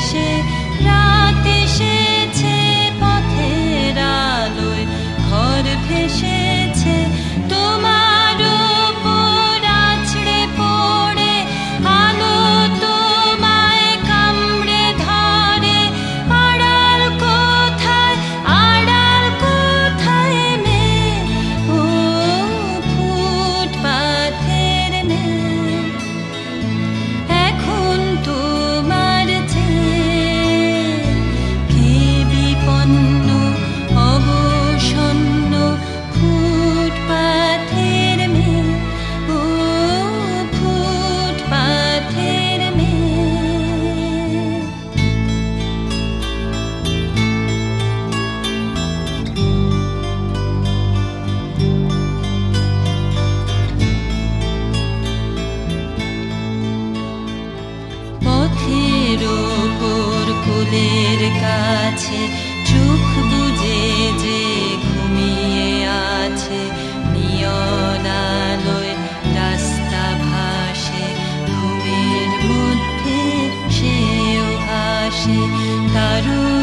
ভেসে রাত এসেছে, পথের আলোয় ঘর ভেসেছে, তোমার উপর আছড়ে পড়ে আলো তোমায় কামড়ে ধরে। আড়াল কোথায় মেয়ে, ও ফুটপাথের মেয়ে, এখন তোমার চেয়ে কে বিপন্ন অবসন্ন। ফুটপাথের মেয়ে, ও ফুটপাথের মেয়ে। পথের ওপর কোলের কাছে চোখ বুজে যে ঘুমিয়ে আছে, নিয়ন আলোয় রাস্তা ভাসে, ঘুমের মধ্যে সেও হাসে। তার